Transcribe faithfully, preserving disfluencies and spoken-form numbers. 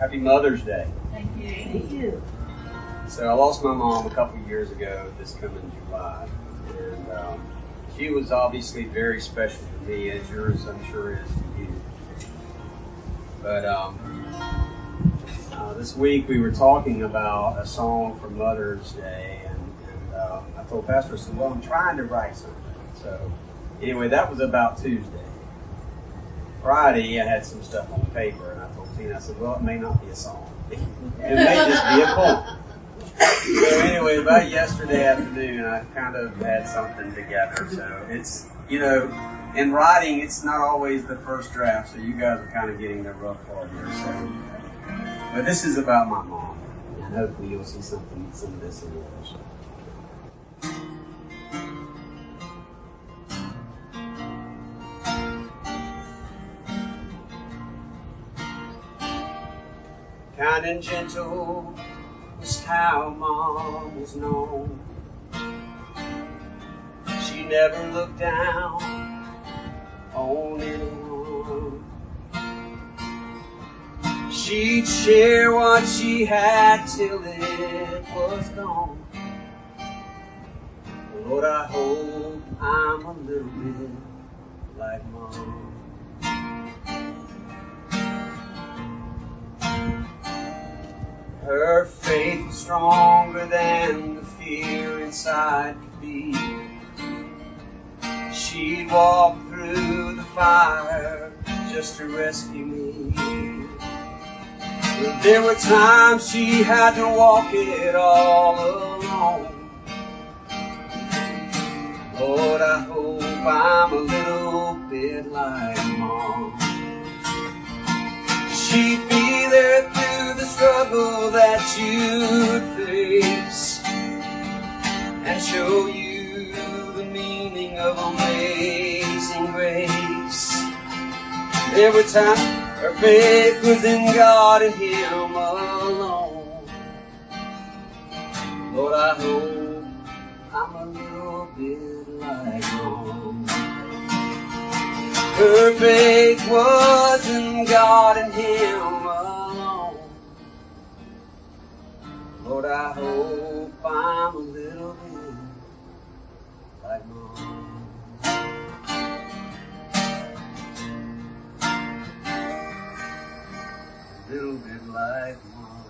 Happy Mother's Day. Thank you. Thank you. So I lost my mom a couple of years ago this coming July. And um, she was obviously very special to me, as yours I'm sure is to you. But um, uh, this week we were talking about a song for Mother's Day, and, and uh, I told Pastor, I said, well, I'm trying to write something. So anyway, that was about Tuesday. Friday, I had some stuff on paper, and I told Tina, I said, well, it may not be a song. It may just be a poem. So anyway, about yesterday afternoon, I kind of had something together. So it's, you know, in writing, it's not always the first draft, so you guys are kind of getting the rough part here. So, but this is about my mom, and hopefully you'll see something, some of this in yours. Kind and gentle was how Mom was known. She never looked down on anyone. She'd share what she had till it was gone. Lord, I hope I'm a little bit like Mom. Her faith was stronger than the fear inside could be. She'd walk through the fire just to rescue me. But there were times she had to walk it all alone. Lord, I hope I'm a little bit like Mom. She'd be there through the struggle that you'd face and show you the meaning of amazing grace. There were times her faith was in God and Him alone. Lord, I hope I'm a little bit like Mom. Her faith was in God and Him alone. Lord, I hope I'm a little bit like Mom. A little bit like Mom.